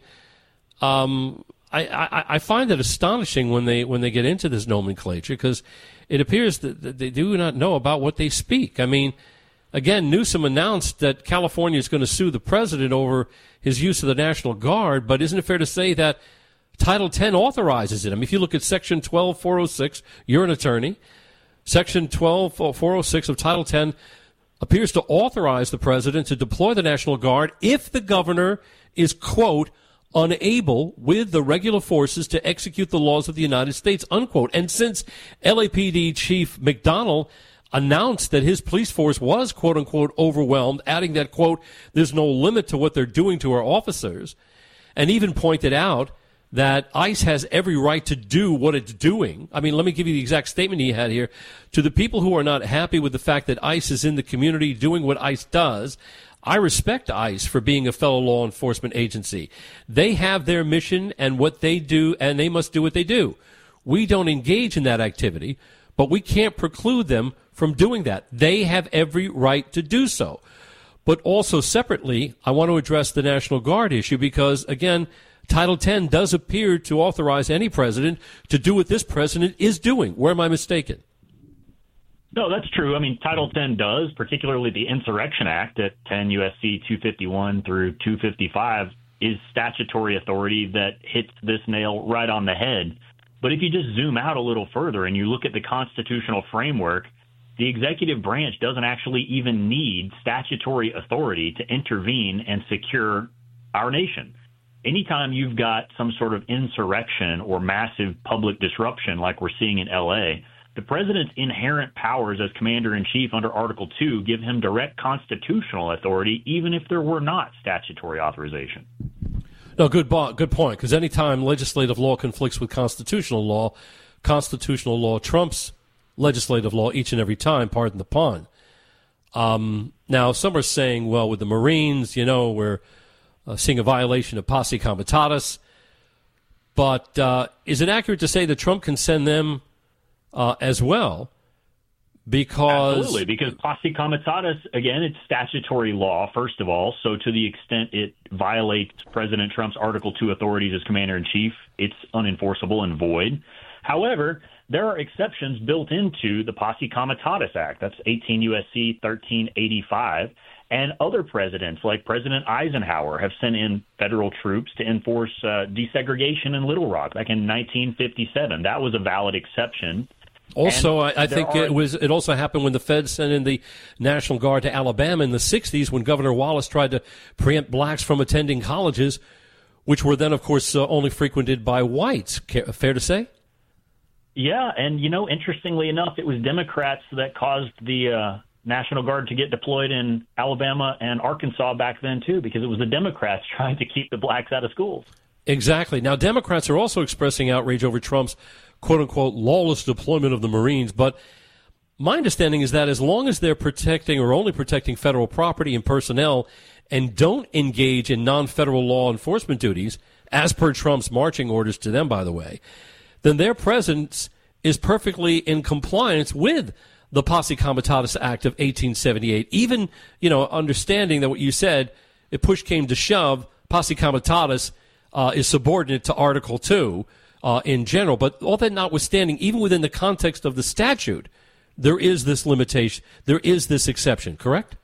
um, I, I, I find it astonishing when they when they get into this nomenclature, because it appears that, that they do not know about what they speak. I mean, again, Newsom announced that California is going to sue the president over his use of the National Guard, but isn't it fair to say that Title ten authorizes it? I mean, if you look at Section twelve four oh six, you're an attorney. Section twelve four oh six of Title ten appears to authorize the president to deploy the National Guard if the governor is, quote, unable with the regular forces to execute the laws of the United States, unquote. And since L A P D Chief McDonnell announced that his police force was, quote unquote, overwhelmed, adding that, quote, there's no limit to what they're doing to our officers, and even pointed out that ICE has every right to do what it's doing. I mean, let me give you the exact statement he had here. To the people who are not happy with the fact that ICE is in the community doing what ICE does, I respect ICE for being a fellow law enforcement agency. They have their mission and what they do, and they must do what they do. We don't engage in that activity, but we can't preclude them from doing that. They have every right to do so. But also separately, I want to address the National Guard issue because, again, Title ten does appear to authorize any president to do what this president is doing. Where am I mistaken? No, that's true. I mean, Title ten does, particularly the Insurrection Act at ten U S C two fifty-one through two fifty-five, is statutory authority that hits this nail right on the head. But if you just zoom out a little further and you look at the constitutional framework, the executive branch doesn't actually even need statutory authority to intervene and secure our nation. Anytime you've got some sort of insurrection or massive public disruption like we're seeing in L A, the president's inherent powers as commander-in-chief under Article two give him direct constitutional authority, even if there were not statutory authorization. No, good, bo- good point, because anytime legislative law conflicts with constitutional law, constitutional law trumps legislative law each and every time, pardon the pun. Um, now, some are saying, well, with the Marines, you know, we're uh, seeing a violation of posse comitatus. But uh, is it accurate to say that Trump can send them uh, as well? Because Absolutely, because posse comitatus, again, it's statutory law, first of all. So to the extent it violates President Trump's Article two authorities as commander-in-chief, it's unenforceable and void. However, there are exceptions built into the Posse Comitatus Act. That's eighteen U S C thirteen eighty-five. And other presidents, like President Eisenhower, have sent in federal troops to enforce uh, desegregation in Little Rock back in nineteen fifty-seven. That was a valid exception. Also, and I, I think are, it was. It also happened when the Feds sent in the National Guard to Alabama in the sixties when Governor Wallace tried to preempt blacks from attending colleges, which were then, of course, uh, only frequented by whites. Fair to say? Yeah, and, you know, interestingly enough, it was Democrats that caused the uh, National Guard to get deployed in Alabama and Arkansas back then, too, because it was the Democrats trying to keep the blacks out of schools. Exactly. Now, Democrats are also expressing outrage over Trump's quote-unquote lawless deployment of the Marines, but my understanding is that as long as they're protecting or only protecting federal property and personnel and don't engage in non-federal law enforcement duties, as per Trump's marching orders to them, by the way, then their presence is perfectly in compliance with the Posse Comitatus Act of eighteen seventy-eight. Even, you know, understanding that what you said, if push came to shove, Posse Comitatus uh, is subordinate to Article two uh, in general. But all that notwithstanding, even within the context of the statute, there is this limitation, there is this exception, correct?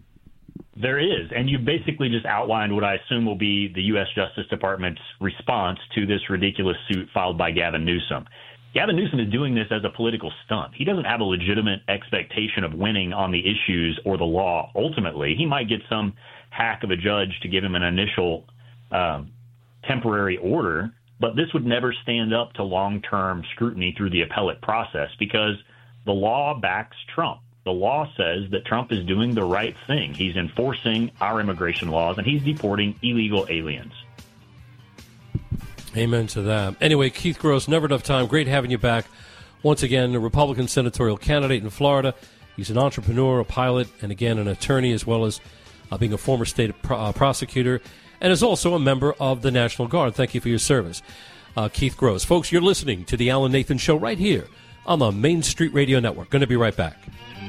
There is, and you basically just outlined what I assume will be the U S Justice Department's response to this ridiculous suit filed by Gavin Newsom. Gavin Newsom is doing this as a political stunt. He doesn't have a legitimate expectation of winning on the issues or the law. Ultimately, he might get some hack of a judge to give him an initial um, temporary order, but this would never stand up to long-term scrutiny through the appellate process because the law backs Trump. The law says that Trump is doing the right thing. He's enforcing our immigration laws, and he's deporting illegal aliens. Amen to that. Anyway, Keith Gross, never enough time. Great having you back. Once again, a Republican senatorial candidate in Florida. He's an entrepreneur, a pilot, and again, an attorney, as well as uh, being a former state pro- uh, prosecutor. and is also a member of the National Guard. Thank you for your service, uh, Keith Gross. Folks, you're listening to the Alan Nathan Show right here on the Main Street Radio Network. Going to be right back.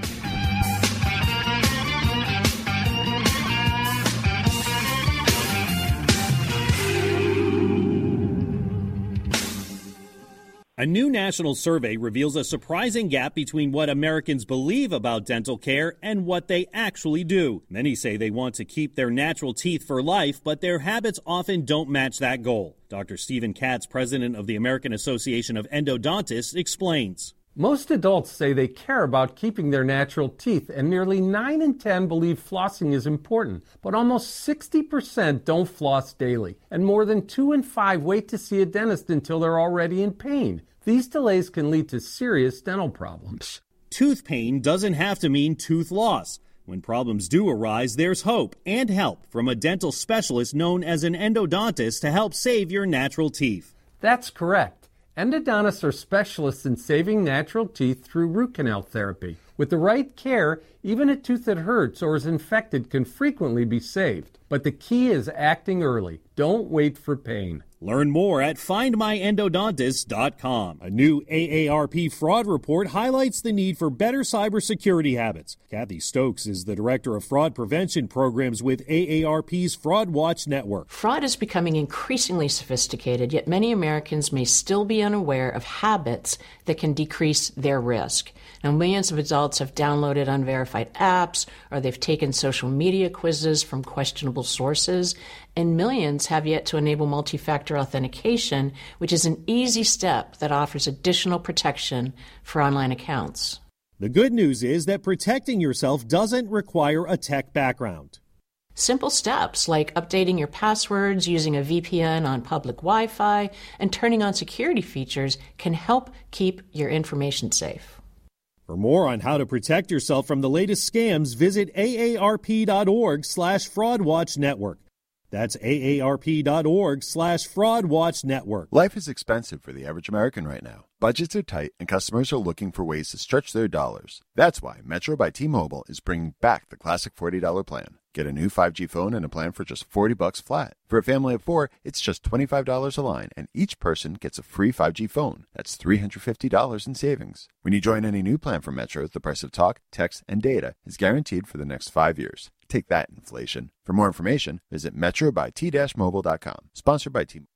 A new national survey reveals a surprising gap between what Americans believe about dental care and what they actually do. Many say they want to keep their natural teeth for life, but their habits often don't match that goal. Doctor Stephen Katz, president of the American Association of Endodontists, explains. Most adults say they care about keeping their natural teeth, and nearly nine in ten believe flossing is important. But almost sixty percent don't floss daily, and more than two in five wait to see a dentist until they're already in pain. These delays can lead to serious dental problems. Tooth pain doesn't have to mean tooth loss. When problems do arise, there's hope and help from a dental specialist known as an endodontist to help save your natural teeth. That's correct. Endodontists are specialists in saving natural teeth through root canal therapy. With the right care, even a tooth that hurts or is infected can frequently be saved. But the key is acting early. Don't wait for pain. Learn more at find my endodontist dot com. A new A A R P fraud report highlights the need for better cybersecurity habits. Kathy Stokes is the director of fraud prevention programs with A A R P's Fraud Watch Network. Fraud is becoming increasingly sophisticated, yet many Americans may still be unaware of habits that can decrease their risk. Now, millions of adults have downloaded unverified apps, or they've taken social media quizzes from questionable sources, and millions have yet to enable multi-factor authentication, which is an easy step that offers additional protection for online accounts. The good news is that protecting yourself doesn't require a tech background. Simple steps like updating your passwords, using a V P N on public Wi-Fi, and turning on security features can help keep your information safe. For more on how to protect yourself from the latest scams, visit A A R P dot org slash fraud watch network. That's A A R P dot org slash fraud watch network. Life is expensive for the average American right now. Budgets are tight and customers are looking for ways to stretch their dollars. That's why Metro by T-Mobile is bringing back the classic forty dollars plan. Get a new five G phone and a plan for just forty bucks flat. For a family of four, it's just twenty-five dollars a line, and each person gets a free five G phone. That's three hundred fifty dollars in savings. When you join any new plan from Metro, the price of talk, text, and data is guaranteed for the next five years. Take that, inflation. For more information, visit metro by t mobile dot com. Sponsored by T-Mobile.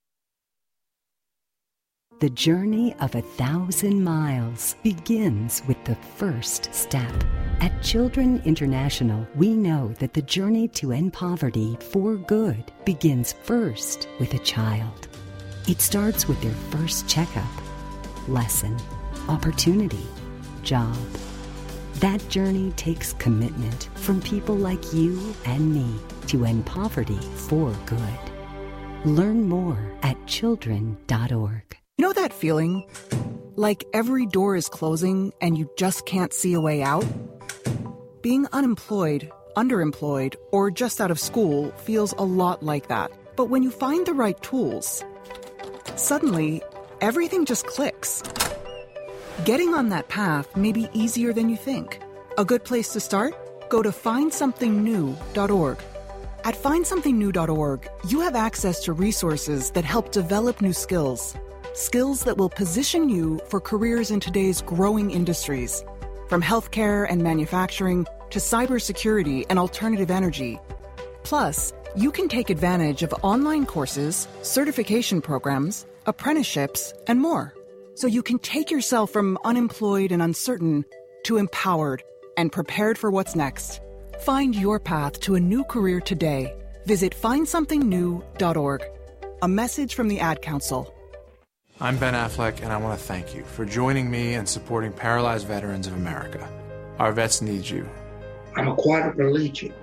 The journey of a thousand miles begins with the first step. At Children International, we know that the journey to end poverty for good begins first with a child. It starts with their first checkup, lesson, opportunity, job. That journey takes commitment from people like you and me to end poverty for good. Learn more at children dot org. You know that feeling? Like every door is closing and you just can't see a way out? Being unemployed, underemployed, or just out of school feels a lot like that. But when you find the right tools, suddenly everything just clicks. Getting on that path may be easier than you think. A good place to start? Go to find something new dot org. At find something new dot org, you have access to resources that help develop new skills. Skills that will position you for careers in today's growing industries. From healthcare and manufacturing to cybersecurity and alternative energy. Plus, you can take advantage of online courses, certification programs, apprenticeships, and more. So you can take yourself from unemployed and uncertain to empowered and prepared for what's next. Find your path to a new career today. Visit find something new dot org. A message from the Ad Council. I'm Ben Affleck, and I want to thank you for joining me and supporting Paralyzed Veterans of America. Our vets need you. I'm a quadriplegic.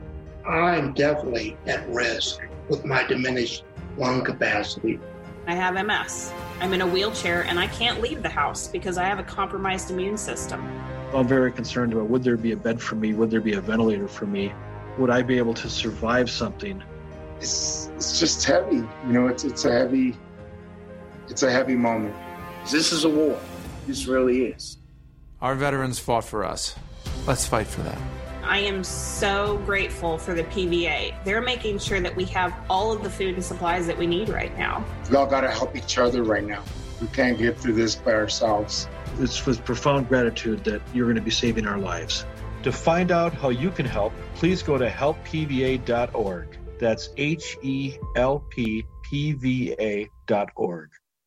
I'm definitely at risk with my diminished lung capacity. I have M S. I'm in a wheelchair, and I can't leave the house because I have a compromised immune system. I'm very concerned about would there be a bed for me? Would there be a ventilator for me? Would I be able to survive something? It's, it's just heavy. You know, it's, it's a heavy... It's a heavy moment. This is a war. This really is. Our veterans fought for us. Let's fight for them. I am so grateful for the P V A. They're making sure that we have all of the food and supplies that we need right now. We all got to help each other right now. We can't get through this by ourselves. It's with profound gratitude that you're going to be saving our lives. To find out how you can help, please go to help P V A dot org. That's H E L P P V A dot org.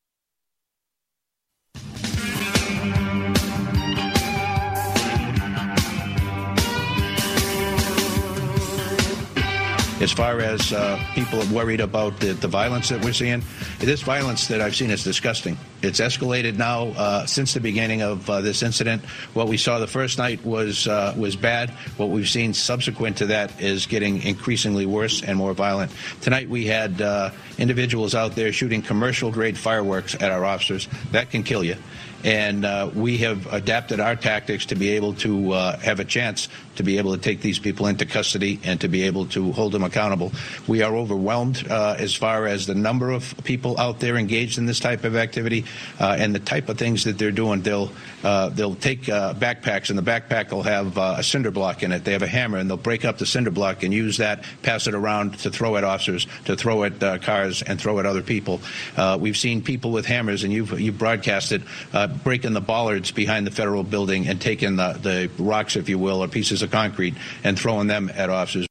As far as uh, people are worried about the, the violence that we're seeing, this violence that I've seen is disgusting. It's escalated now uh, since the beginning of uh, this incident. What we saw the first night was uh, was bad. What we've seen subsequent to that is getting increasingly worse and more violent. Tonight we had uh, individuals out there shooting commercial-grade fireworks at our officers. That can kill you. And uh, we have adapted our tactics to be able to uh, have a chance to be able to take these people into custody and to be able to hold them accountable. We are overwhelmed uh, as far as the number of people out there engaged in this type of activity uh, and the type of things that they're doing. They'll uh, they'll take uh, backpacks, and the backpack will have uh, a cinder block in it. They have a hammer, and they'll break up the cinder block and use that, pass it around to throw at officers, to throw at uh, cars, and throw at other people. Uh, we've seen people with hammers, and you've, you've broadcasted, uh, breaking the bollards behind the federal building and taking the, the rocks, if you will, or pieces of concrete and throwing them at officers.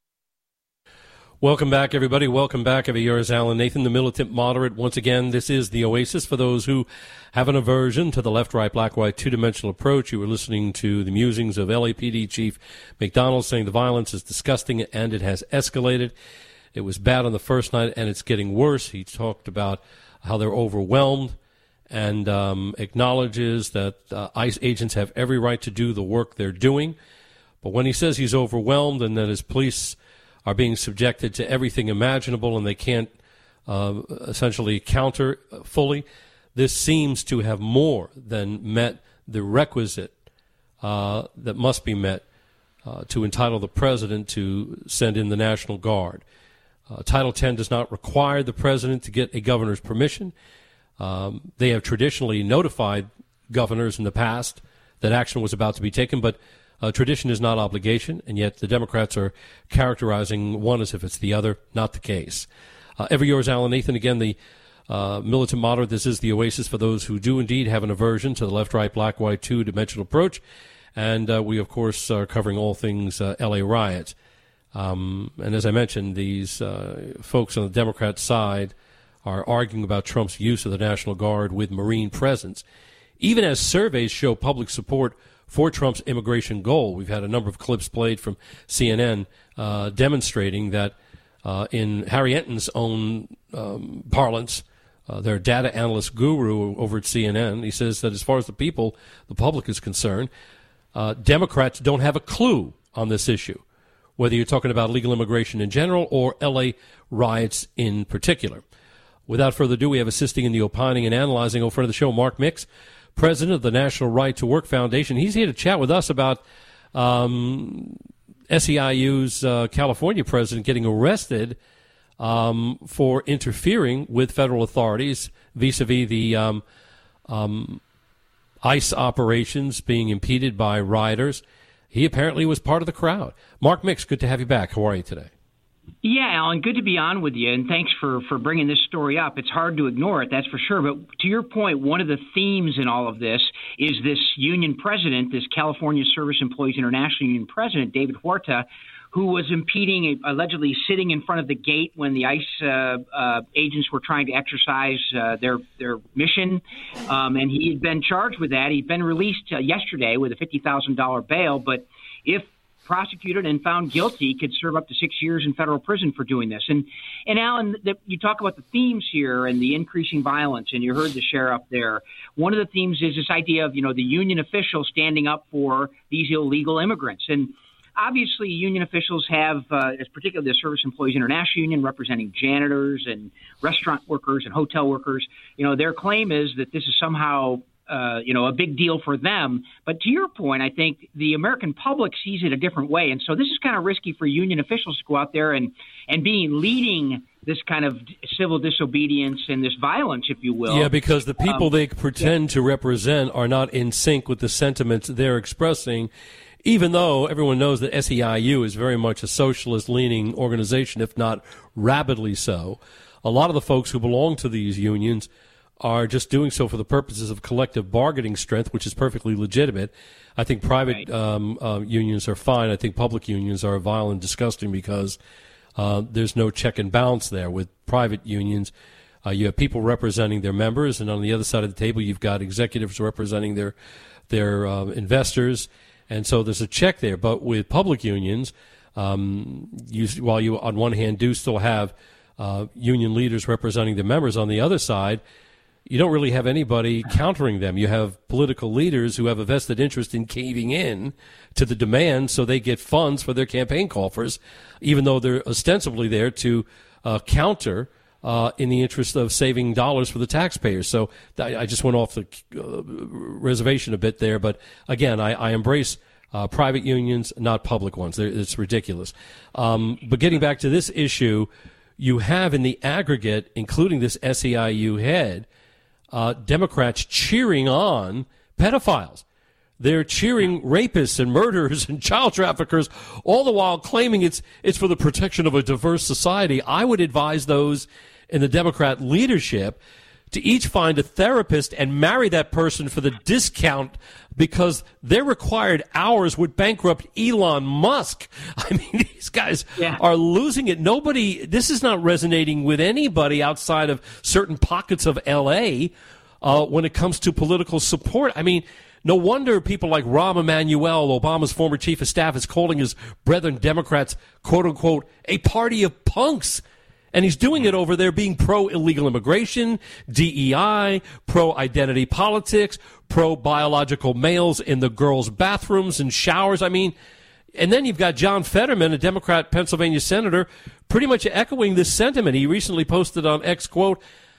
Welcome back, everybody. Welcome back. Every year is Alan Nathan, the militant moderate. Once again, this is the Oasis for those who have an aversion to the left, right, black, white, two-dimensional approach. You were listening to the musings of L A P D Chief McDonald saying the violence is disgusting and it has escalated. It was bad on the first night and it's getting worse. He talked about how they're overwhelmed and um, acknowledges that uh, ICE agents have every right to do the work they're doing. But when he says he's overwhelmed and that his police are being subjected to everything imaginable and they can't uh, essentially counter fully, this seems to have more than met the requisite uh, that must be met uh, to entitle the president to send in the National Guard. Uh, Title ten does not require the president to get a governor's permission. Um, they have traditionally notified governors in the past that action was about to be taken, but uh, tradition is not obligation, and yet the Democrats are characterizing one as if it's the other. Not the case. Uh, every year is Alan Nathan, again, the uh, militant moderate. This is the Oasis for those who do indeed have an aversion to the left, right, black, white, two-dimensional approach. And uh, we, of course, are covering all things uh, L A riots. Um, and as I mentioned, these uh, folks on the Democrat side are arguing about Trump's use of the National Guard with Marine presence, even as surveys show public support for Trump's immigration goal. We've had a number of clips played from C N N uh, demonstrating that uh, in Harry Enton's own um, parlance, uh, their data analyst guru over at C N N, he says that as far as the people, the public is concerned, uh, Democrats don't have a clue on this issue, whether you're talking about legal immigration in general or L A riots in particular. Without further ado, we have assisting in the opining and analyzing over front of the show, Mark Mix, president of the National Right to Work Foundation. He's here to chat with us about um, S E I U's uh, California president getting arrested um, for interfering with federal authorities vis-a-vis the um, um, ICE operations being impeded by rioters. He apparently was part of the crowd. Mark Mix, good to have you back. How are you today? Yeah, Alan, good to be on with you, and thanks for, for bringing this story up. It's hard to ignore it, that's for sure. But to your point, one of the themes in all of this is this union president, this California Service Employees International Union president, David Huerta, who was impeding, allegedly sitting in front of the gate when the ICE uh, uh, agents were trying to exercise uh, their their mission. Um, and he had been charged with that. He'd been released uh, yesterday with a fifty thousand dollars bail. But if prosecuted and found guilty, could serve up to six years in federal prison for doing this. And, and Alan, the, you talk about the themes here and the increasing violence, and you heard the sheriff there. One of the themes is this idea of, you know, the union officials standing up for these illegal immigrants. And obviously, union officials have, uh, as particularly the Service Employees International Union, representing janitors and restaurant workers and hotel workers, you know, their claim is that this is somehow Uh, you know, a big deal for them. But to your point, I think the American public sees it a different way. And so this is kind of risky for union officials to go out there and, and being leading this kind of civil disobedience and this violence, if you will. Yeah, because the people um, they pretend yeah. to represent are not in sync with the sentiments they're expressing even though everyone knows that S E I U is very much a socialist-leaning organization, if not rabidly so, a lot of the folks who belong to these unions are just doing so for the purposes of collective bargaining strength, which is perfectly legitimate. I think private right. um, uh, unions are fine. I think public unions are vile and disgusting because uh, there's no check and balance there. With private unions, uh, you have people representing their members, and on the other side of the table, you've got executives representing their their uh, investors, and so there's a check there. But with public unions, um, you, while you on one hand do still have uh, union leaders representing the members, on the other side, you don't really have anybody countering them. You have political leaders who have a vested interest in caving in to the demand so they get funds for their campaign coffers, even though they're ostensibly there to uh, counter uh, in the interest of saving dollars for the taxpayers. So I, I just went off the uh, reservation a bit there. But again, I, I embrace uh, private unions, not public ones. They're, it's ridiculous. Um, but getting back to this issue, you have in the aggregate, including this S E I U head, Uh, Democrats cheering on pedophiles. They're cheering rapists and murderers and child traffickers, all the while claiming it's it's for the protection of a diverse society. I would advise those in the Democrat leadership to each find a therapist and marry that person for the discount, because their required hours would bankrupt Elon Musk. I mean, these guys yeah. are losing it. Nobody, this is not resonating with anybody outside of certain pockets of L A uh, when it comes to political support. I mean, no wonder people like Rahm Emanuel, Obama's former chief of staff, is calling his brethren Democrats, quote unquote, a party of punks. And he's doing it over there being pro-illegal immigration, D E I, pro-identity politics, pro-biological males in the girls' bathrooms and showers. I mean, and then you've got John Fetterman, a Democrat Pennsylvania senator, pretty much echoing this sentiment. He recently posted on X, quote,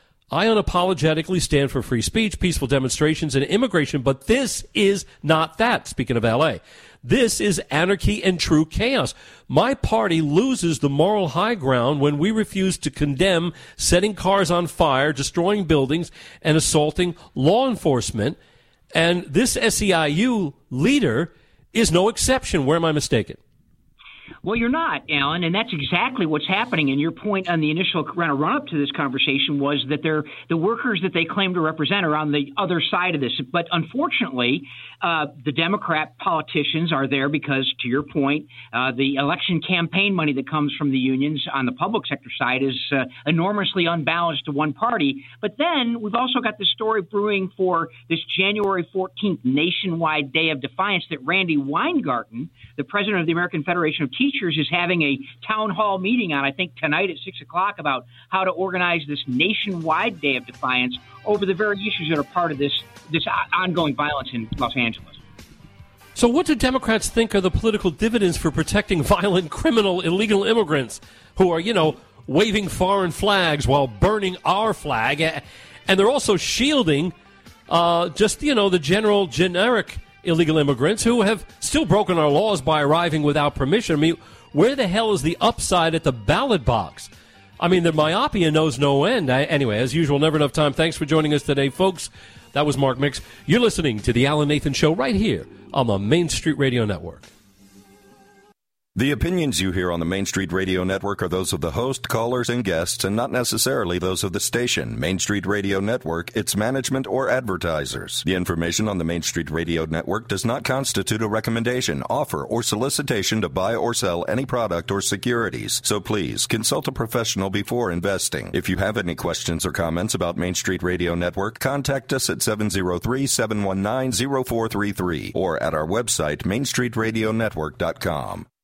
I unapologetically stand for free speech, peaceful demonstrations, and immigration, but this is not that, speaking of L A. This is anarchy and true chaos. My party loses the moral high ground when we refuse to condemn setting cars on fire, destroying buildings, and assaulting law enforcement. And this S E I U leader is no exception. Where am I mistaken? Well, you're not, Alan, and that's exactly what's happening. And your point on the initial kind of run-up to this conversation was that they're the workers that they claim to represent are on the other side of this. But unfortunately, uh, the Democrat politicians are there because, to your point, uh, the election campaign money that comes from the unions on the public sector side is uh, enormously unbalanced to one party. But then we've also got this story brewing for this January fourteenth nationwide day of defiance that Randy Weingarten, the president of the American Federation of Teachers, is having a town hall meeting on, I think, tonight at six o'clock about how to organize this nationwide day of defiance over the very issues that are part of this this ongoing violence in Los Angeles. So what do Democrats think are the political dividends for protecting violent, criminal, illegal immigrants who are, you know, waving foreign flags while burning our flag? And they're also shielding uh, just, you know, the general generic illegal immigrants who have still broken our laws by arriving without permission. I mean, where the hell is the upside at the ballot box? I mean, the myopia knows no end. I, anyway, as usual, never enough time. Thanks for joining us today, folks. That was Mark Mix. You're listening to The Alan Nathan Show right here on the Main Street Radio Network. The opinions you hear on the Main Street Radio Network are those of the host, callers, and guests, and not necessarily those of the station, Main Street Radio Network, its management, or advertisers. The information on the Main Street Radio Network does not constitute a recommendation, offer, or solicitation to buy or sell any product or securities. So please, consult a professional before investing. If you have any questions or comments about Main Street Radio Network, contact us at seven oh three, seven one nine, oh four three three or at our website, main street radio network dot com.